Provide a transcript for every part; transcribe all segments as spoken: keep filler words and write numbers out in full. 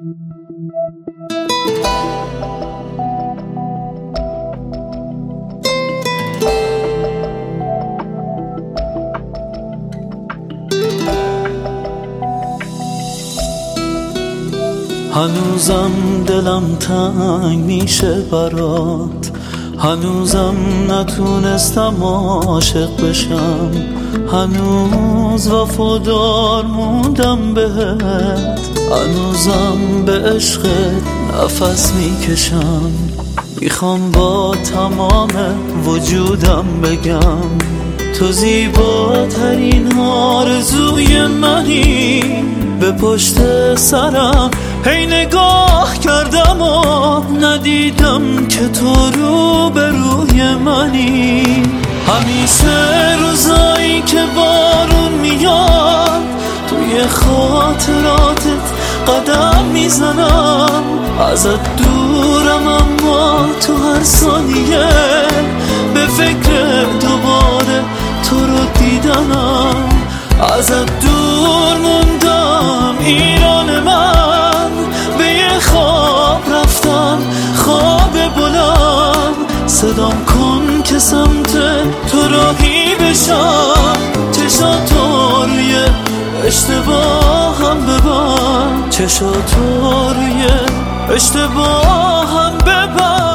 هنوزم دلم تنگ میشه برات، هنوزم نتونستم عاشق بشم، هنوز وفادار موندم بهت، هنوزم به عشقت نفس میکشم. میخوام با تمام وجودم بگم تو زیباترین آرزوی منی. به پشت سرم هی نگاه کردم و ندیدم که تو رو به روی منی. همیشه روزایی که بارون میاد توی خاطراتت قدم میزنم، ازت دورم اما تو هر ثانیه به فکر دوباره تو رو دیدنم. ازت دور موندم ایران من، به یه خواب رفتم خواب بلند. صدام کن که سمت تو راهی بشم، چشاتو روی اشتباهم ببند، چشاتو روی اشتباهم ببند.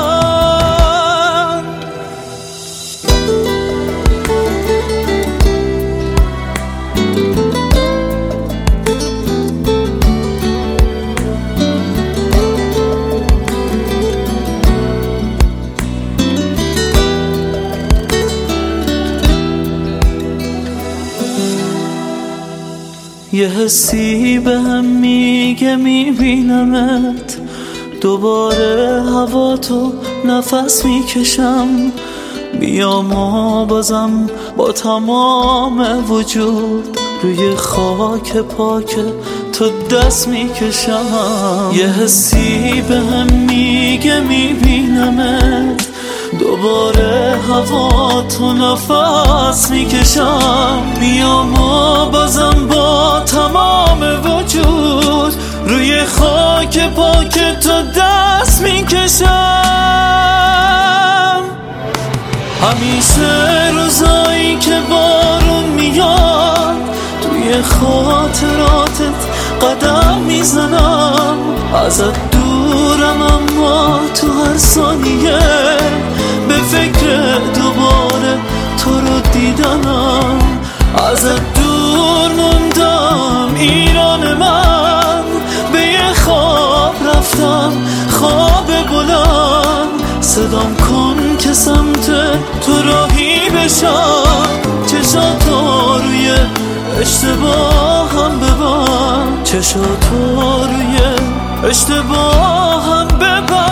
یه حسی به هم میگه میبینمت، دوباره هوا تو نفس میکشم. بیام و بازم با تمام وجود روی خاک پاک تو دست میکشم. یه حسی به هم میگه میبینمت، دوباره هوا تو نفس میکشم. بیام و بازم با تمام وجود روی خاک پاک تو دست میکشم. همیشه روزایی که بارون میاد توی خاطراتت قدم میزنم، ازت دورم اما تو هر ثانیه به فکر دوباره تو رو دیدنم. ازت دور موندم ایران من، به یه خواب رفتم خواب بلند. صدام کن که سمت تو راهی بشم، چشاتو روی اشتباهم ببند، چشاتو روی اشتباهم ببند.